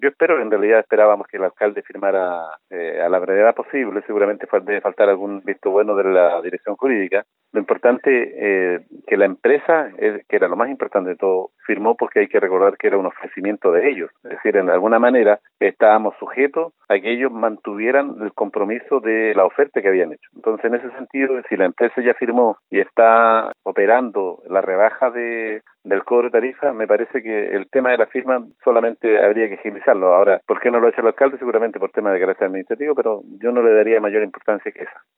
Yo espero, en realidad esperábamos que el alcalde firmara a la brevedad posible, seguramente debe faltar algún visto bueno de la dirección jurídica. Lo importante, que la empresa, que era lo más importante de todo, firmó porque hay que recordar que era un ofrecimiento de ellos. Es decir, en alguna manera estábamos sujetos a que ellos mantuvieran el compromiso de la oferta que habían hecho. Entonces, en ese sentido, si la empresa ya firmó y está operando la rebaja del cobro de tarifa, me parece que el tema de la firma solamente habría que agilizarlo. Ahora, ¿por qué no lo ha hecho el alcalde? Seguramente por tema de carácter administrativo, pero yo no le daría mayor importancia que esa.